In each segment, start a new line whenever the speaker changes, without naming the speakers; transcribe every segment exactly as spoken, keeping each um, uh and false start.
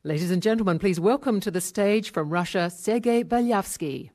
Ladies and gentlemen, please welcome to the stage from Russia Sergei Belyavsky.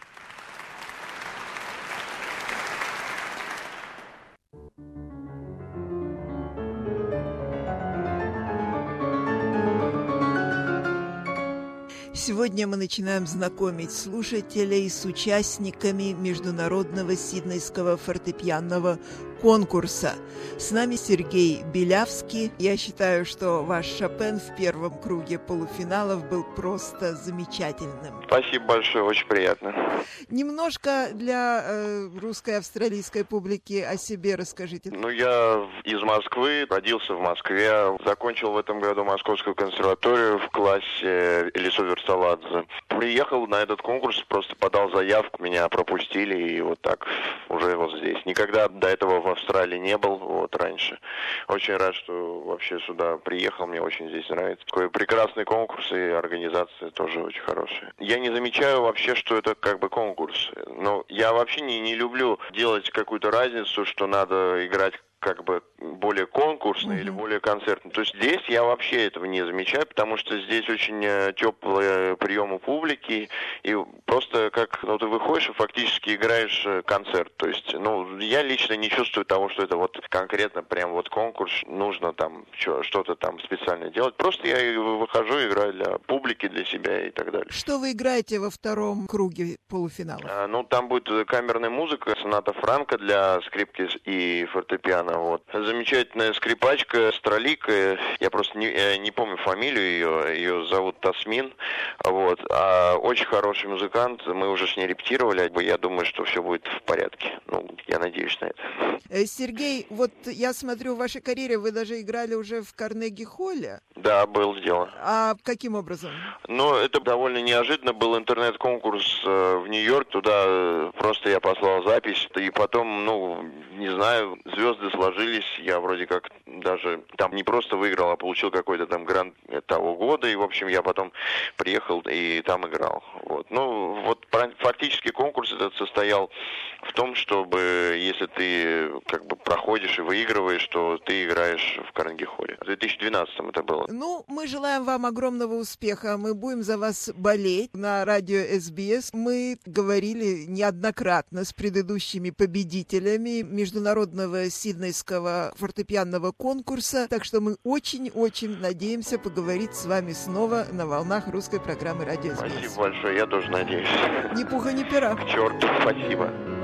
Сегодня мы начинаем знакомить слушателей с участниками Международного Сиднейского фортепианного конкурса. С нами Сергей Белявский. Я считаю, что ваш Шопен в первом круге полуфиналов был просто замечательным.
Спасибо большое, очень приятно.
Немножко для э, русской австралийской публики о себе расскажите.
Ну, я из Москвы, родился в Москве, закончил в этом году Московскую консерваторию в классе Элисо Версталадзе. Приехал на этот конкурс, просто подал заявку, меня пропустили, и вот так уже вот здесь. Никогда до этого в Австралии не был, вот раньше. Очень рад, что вообще сюда приехал, мне очень здесь нравится. Такой прекрасный конкурс, и организация тоже очень хорошая. Я не замечаю вообще, что это как бы конкурс. Но я вообще не, не люблю делать какую-то разницу, что надо играть как бы более конкурсный uh-huh. или более концертный. То есть здесь я вообще этого не замечаю, потому что здесь очень теплый прием у публики, и просто как ну, ты выходишь и фактически играешь концерт. То есть, ну, я лично не чувствую того, что это вот конкретно прям вот конкурс, нужно там что-то там специально делать. Просто я выхожу, играю для публики, для себя и так далее.
Что вы играете во втором круге полуфинала?
А, ну, там будет камерная музыка, соната Франка для скрипки и фортепиано. Вот. Замечательная скрипачка, Стралика, я просто не, я не помню фамилию ее, ее зовут Тасмин, вот. А очень хороший музыкант, мы уже с ней репетировали, я думаю, что все будет в порядке, ну, я надеюсь на это.
Сергей, вот я смотрю, в вашей карьере вы даже играли уже в Карнеги-холле.
Да, было дело.
А каким образом?
Ну, это довольно неожиданно, был интернет-конкурс э, в Нью-Йорк, туда просто я послал запись, и потом, ну, не знаю, звезды сложились, я вроде как даже там не просто выиграл, а получил какой-то там грант того года, и, в общем, я потом приехал и там играл. Вот. Ну, вот фактически конкурс этот состоял в том, чтобы, если ты как бы проходишь и выигрываешь, то ты играешь в Карнеги-холле. В две тысячи двенадцатом это было.
Ну, мы желаем вам огромного успеха, мы будем за вас болеть на радио эс би эс. Мы говорили неоднократно с предыдущими победителями Международного Сиднейского фортепианного конкурса, так что мы очень-очень надеемся поговорить с вами снова на волнах русской программы радио эс би эс.
Спасибо большое, я тоже надеюсь.
Ни пуха, ни пера.
К черту, спасибо.